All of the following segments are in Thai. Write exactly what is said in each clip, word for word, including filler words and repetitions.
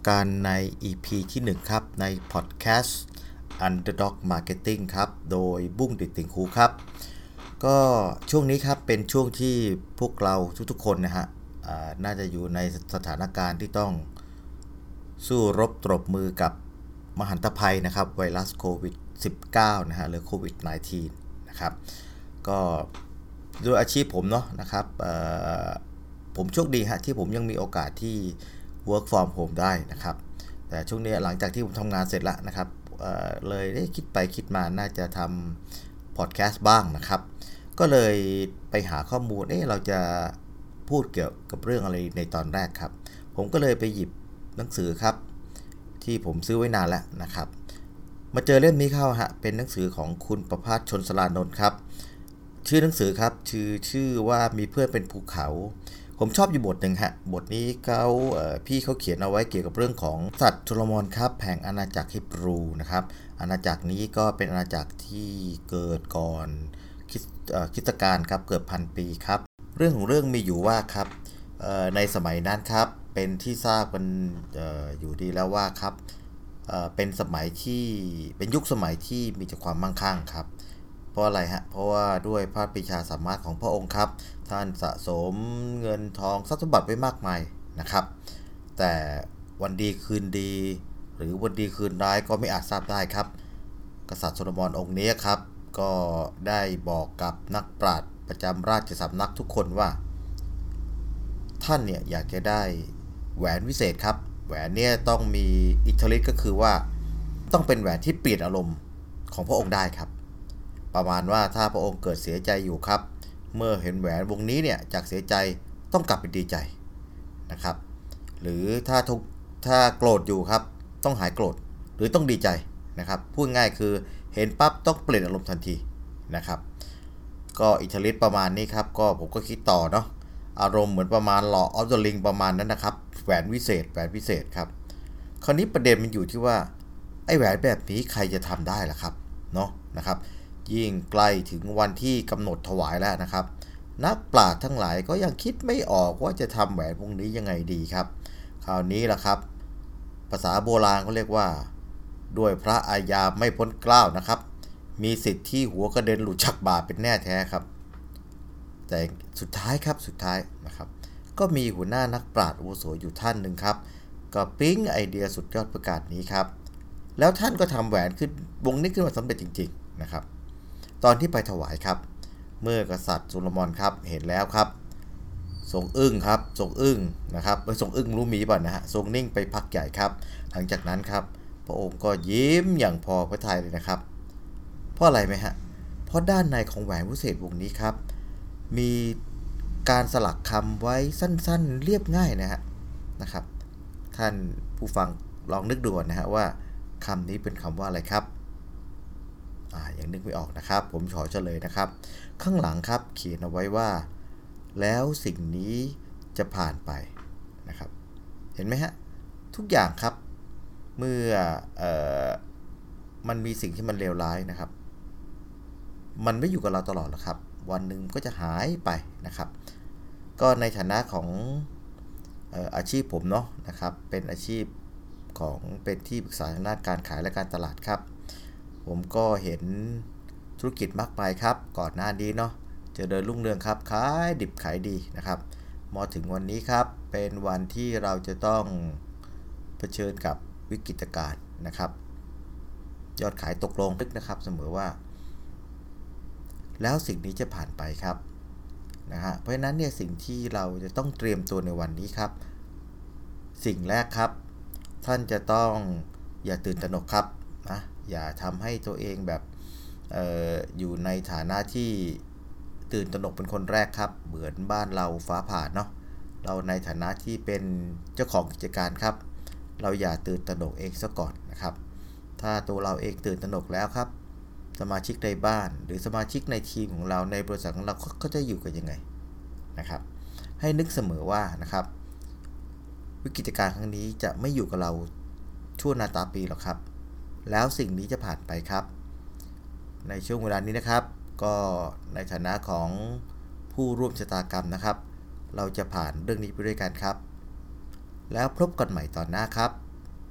กันใน อี พี ที่หนึ่งครับในพอดแคสต์ Underdog Marketing ครับโดยบุ้งดิดติ่งคูครับก็ช่วงนี้ครับเป็นช่วงที่พวกเราทุกๆคนนะฮะน่าจะอยู่ในสถานการณ์ที่ต้องสู้รบตรบมือกับมหันตภัยนะครับไวรัสโควิด สิบเก้า นะฮะหรือโควิด สิบเก้า นะครับก็ด้วยอาชีพผมเนาะนะครับผมโชคดีฮะที่ผมยังมีโอกาสที่ work from home ได้นะครับแต่ช่วงนี้หลังจากที่ผมทำงานเสร็จแล้วนะครับ เอ่อ เลยได้คิดไปคิดมาน่าจะทำพอดแคสต์บ้างนะครับก็เลยไปหาข้อมูลเอ๊ะเราจะพูดเกี่ยวกับเรื่องอะไรในตอนแรกครับผมก็เลยไปหยิบหนังสือครับที่ผมซื้อไว้นานแล้วนะครับมาเจอเล่มนี้เข้าฮะเป็นหนังสือของคุณประภาส ชลสรานนท์ครับชื่อหนังสือครับชื่อชื่อว่ามีเพื่อนเป็นภูเขาผมชอบอยู่บทหนึ่งฮะบทนี้เขาเอ่อพี่เขาเขียนเอาไว้เกี่ยวกับเรื่องของสัตว์โซโลมอนครับแห่งอาณาจักรฮิบรูนะครับอาณาจักรนี้ก็เป็นอาณาจักรที่เกิดก่อนคริสต์เอ่อคริสตกาลครับเกิดพันปีครับเรื่องของเรื่องมีอยู่ว่าครับเอ่อในสมัยนั้นครับเป็นที่ทราบกันเอ่ออยู่ดีแล้วว่าครับเอ่อเป็นสมัยที่เป็นยุคสมัยที่มีแต่ความมั่งคั่งครับเพราะอะไรฮะเพราะว่าด้วยพระปรีชาสามารถของพระองค์ครับท่านสะสมเงินทองทรัพย์สมบัติไว้มากมายนะครับแต่วันดีคืนดีหรือวันดีคืนร้ายก็ไม่อาจทราบได้ครับกษัตริย์โซโลมอนองค์นี้ครับก็ได้บอกกับนักปราชญ์ประจำราชสำนักทุกคนว่าท่านเนี่ยอยากจะได้แหวนวิเศษครับแหวนเนี่ยต้องมีอิทธิฤทธิ์ก็คือว่าต้องเป็นแหวนที่เปลี่ยนอารมณ์ของพระองค์ได้ครับประมาณว่าถ้าพระองค์เกิดเสียใจอยู่ครับเมื่อเห็นแหวนวงนี้เนี่ยจากเสียใจต้องกลับเป็นดีใจนะครับหรือถ้าทุกถ้าโกรธอยู่ครับต้องหายโกรธหรือต้องดีใจนะครับพูดง่ายคือเห็นปั๊บต้องเปลี่ยนอารมณ์ทันทีนะครับก็อิทธิฤทธิ์ประมาณนี้ครับก็ผมก็คิดต่อเนาะอารมณ์เหมือนประมาณหล่อออฟเดอะลิงประมาณนั้นนะครับแหวนวิเศษแหวนวิเศษครับคราวนี้ประเด็นมันอยู่ที่ว่าไอ้แหวนแบบนี้ใครจะทำได้ล่ะครับเนาะนะครับยิ่งใกล้ถึงวันที่กำหนดถวายแล้วนะครับนักปราชญ์ทั้งหลายก็ยังคิดไม่ออกว่าจะทำแหวนวงนี้ยังไงดีครับคราวนี้ล่ะครับภาษาโบราณเขาเรียกว่าด้วยพระอาญาไม่พ้นเกล้านะครับมีสิทธิ์ที่หัวกระเด็นหลุดจากบ่าเป็นแน่แท้ครับแต่สุดท้ายครับสุดท้ายนะครับก็มีหัวหน้านักปราชญ์อาวุโสอยู่ท่านหนึ่งครับก็ปิ๊งไอเดียสุดยอดประกาศนี้ครับแล้วท่านก็ทำแหวนขึ้นวงนี้ขึ้นมาสำเร็จจริงๆนะครับตอนที่ไปถวายครับเมื่อกษัตริย์โซโลมอนครับเห็นแล้วครับทรงอึ้งครับทรงอึ้งนะครับทรงอึ้งรู้มีป่ะนะฮะทรงนิ่งไปพักใหญ่ครับหลังจากนั้นครับพระองค์ก็ยิ้มอย่างพอพระทัยเลยนะครับเพราะอะไรไหมฮะเพราะด้านในของแหวนวิเศษวงนี้ครับมีการสลักคำไว้สั้นๆเรียบง่ายนะฮะนะครับท่านผู้ฟังลองนึกดูนะฮะว่าคำนี้เป็นคำว่าอะไรครับอ่ายังนึกไม่ออกนะครับผมขอเฉลยนะครับข้างหลังครับเขียนเอาไว้ว่าแล้วสิ่งนี้จะผ่านไปนะครับเห็นไหมฮะทุกอย่างครับเมื่อเอ่อมันมีสิ่งที่มันเลวร้ายนะครับมันไม่อยู่กับเราตลอดหรอกครับวันหนึ่งก็จะหายไปนะครับก็ในฐานะของเอ่ออาชีพผมเนาะนะครับเป็นอาชีพของเป็นที่ปรึกษาทางด้านการขายและการตลาดครับผมก็เห็นธุรกิจมากมายครับก่อนหน้านี้เนาะจะเดินรุ่งเรืองครับขายดิบขายดีนะครับมาถึงวันนี้ครับเป็นวันที่เราจะต้องเผชิญกับวิกฤตการณ์นะครับยอดขายตกลงนึกนะครับเสมอว่าแล้วสิ่งนี้จะผ่านไปครับนะฮะเพราะฉะนั้นเนี่ยสิ่งที่เราจะต้องเตรียมตัวในวันนี้ครับสิ่งแรกครับท่านจะต้องอย่าตื่นตระหนกครับนะอย่าทำให้ตัวเองแบบ เอ่อ อยู่ในฐานะที่ตื่นตระหนกเป็นคนแรกครับเหมือนบ้านเราฟ้าผ่าเนาะเราในฐานะที่เป็นเจ้าของกิจการครับเราอย่าตื่นตระหนกเองซะก่อนนะครับถ้าตัวเราเองตื่นตระหนกแล้วครับสมาชิกในบ้านหรือสมาชิกในทีมของเราในบริษัทของเราก็จะอยู่กันยังไงนะครับให้นึกเสมอว่านะครับวิกฤตการณ์ครั้งนี้จะไม่อยู่กับเราชั่วนาตาปีหรอกครับแล้วสิ่งนี้จะผ่านไปครับในช่วงเวลานี้นะครับก็ในฐานะของผู้ร่วมชะตากรรมนะครับเราจะผ่านเรื่องนี้ไปด้วยกันครับแล้วพบกันใหม่ตอนหน้าครับ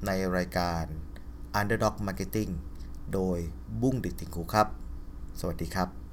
ในรายการ Underdog Marketing โดยบุ้งดิดติงคูครับสวัสดีครับ